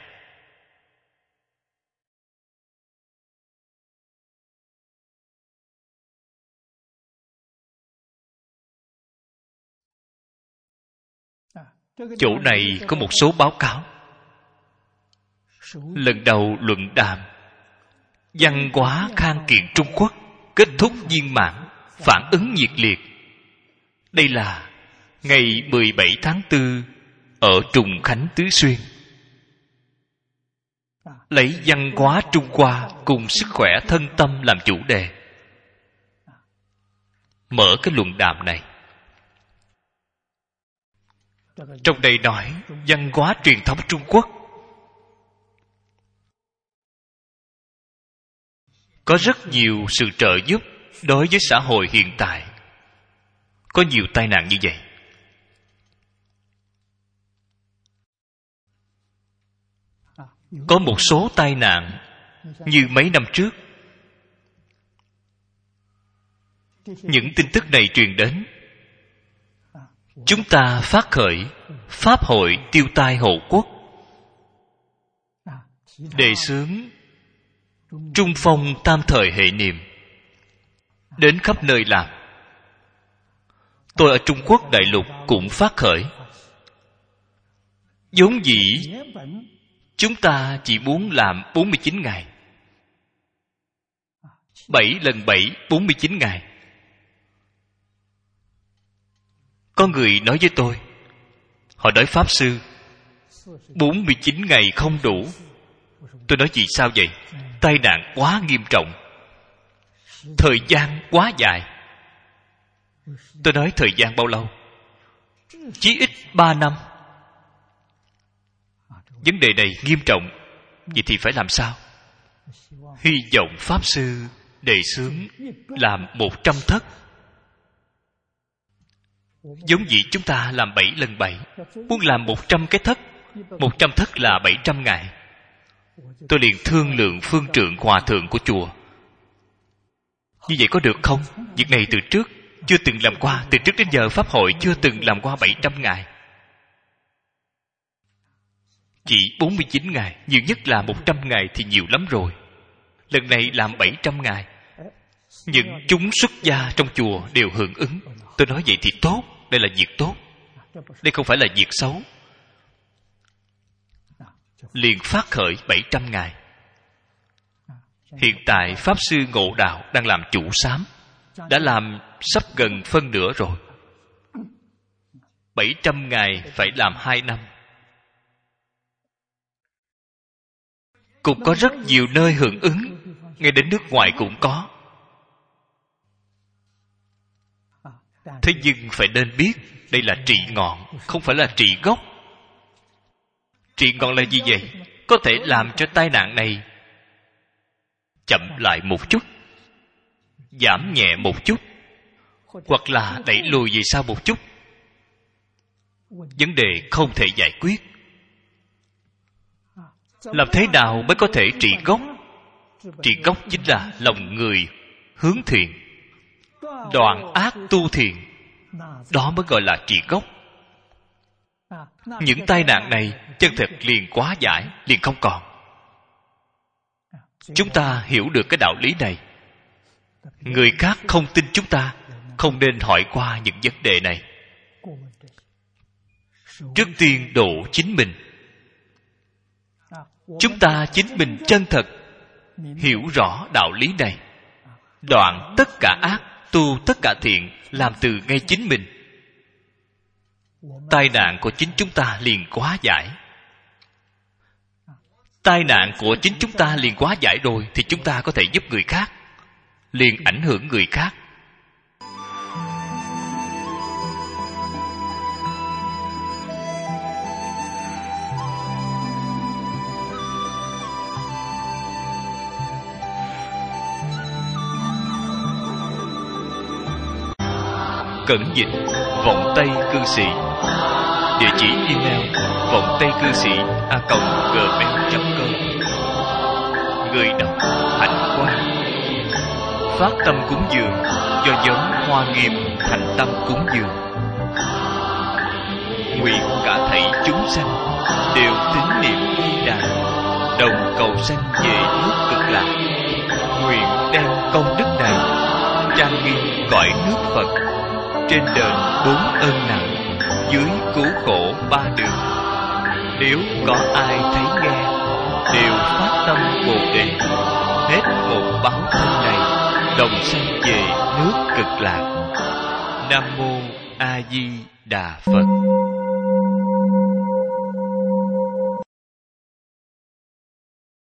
Chỗ này có một số báo cáo. Lần đầu luận đàm văn hóa khang kiện Trung Quốc kết thúc viên mãn, phản ứng nhiệt liệt. Đây là ngày mười bảy tháng tư ở Trùng Khánh Tứ Xuyên. Lấy văn hóa Trung Hoa cùng sức khỏe thân tâm làm chủ đề, mở cái luận đàm này. Trong đây nói văn hóa truyền thống Trung Quốc có rất nhiều sự trợ giúp đối với xã hội hiện tại. Có nhiều tai nạn như vậy. Có một số tai nạn như mấy năm trước, những tin tức này truyền đến, chúng ta phát khởi Pháp hội tiêu tai hộ quốc, đề xướng Trung phong tam thời hệ niệm, đến khắp nơi làm. Tôi ở Trung Quốc đại lục cũng phát khởi. Vốn dĩ chúng ta chỉ muốn làm bốn mươi chín ngày. Bảy lần bảy, bốn mươi chín ngày. Có người nói với tôi, họ nói Pháp Sư, bốn mươi chín ngày không đủ. Tôi nói vì sao vậy? Tai nạn quá nghiêm trọng, thời gian quá dài. Tôi nói thời gian bao lâu? Chí ít ba năm. Vấn đề này nghiêm trọng, vậy thì phải làm sao? Hy vọng Pháp Sư đề xướng làm một trăm thất. Giống dĩ chúng ta làm bảy lần bảy, muốn làm một trăm cái thất. Một trăm thất là bảy trăm ngày. Tôi liền thương lượng phương trượng hòa thượng của chùa. Như vậy có được không? Việc này từ trước chưa từng làm qua. Từ trước đến giờ Pháp hội chưa từng làm qua bảy trăm ngày. Chỉ bốn mươi chín ngày, nhiều nhất là một trăm ngày thì nhiều lắm rồi. Lần này làm bảy trăm ngày. Những chúng xuất gia trong chùa đều hưởng ứng. Tôi nói vậy thì tốt. Đây là việc tốt. Đây không phải là việc xấu. Liền phát khởi bảy trăm ngày. Hiện tại Pháp Sư Ngộ Đạo đang làm chủ xám, đã làm sắp gần phân nửa rồi. Bảy trăm ngày phải làm hai năm. Cũng có rất nhiều nơi hưởng ứng, ngay đến nước ngoài cũng có. Thế nhưng phải nên biết, đây là trị ngọn, không phải là trị gốc. Trị ngọn là gì vậy? Có thể làm cho tai nạn này chậm lại một chút, giảm nhẹ một chút, hoặc là đẩy lùi về sau một chút. Vấn đề không thể giải quyết. Làm thế nào mới có thể trị gốc? Trị gốc chính là lòng người hướng thiện, đoạn ác tu thiện. Đó mới gọi là trị gốc. Những tai nạn này chân thật liền quá giải, liền không còn. Chúng ta hiểu được cái đạo lý này. Người khác không tin chúng ta, không nên hỏi qua những vấn đề này. Trước tiên độ chính mình. Chúng ta chính mình chân thật hiểu rõ đạo lý này, đoạn tất cả ác, tu tất cả thiện, làm từ ngay chính mình. Tai nạn của chính chúng ta liền quá giải. Tai nạn của chính chúng ta liền quá giải rồi, thì chúng ta có thể giúp người khác, liền ảnh hưởng người khác. Cẩn dịch vọng tây cư sĩ. Địa chỉ email vọng tây cư sĩ a còng gmail chấm com. Người đọc Hạnh Quang. Phát tâm cúng dường do giống Hoa Nghiêm thành tâm cúng dường. Nguyện cả thảy chúng sanh đều tín niệm Di Đà, đồng cầu sanh về nước Cực Lạc. Nguyện đem công đức này trang nghiêm cõi nước Phật, trên đền bốn ơn nặng, dưới cứu khổ ba đường. Nếu có ai thấy nghe, đều phát tâm Bồ Đề, hết một báo thân này, đồng sanh về nước Cực Lạc. Nam mô A Di Đà Phật.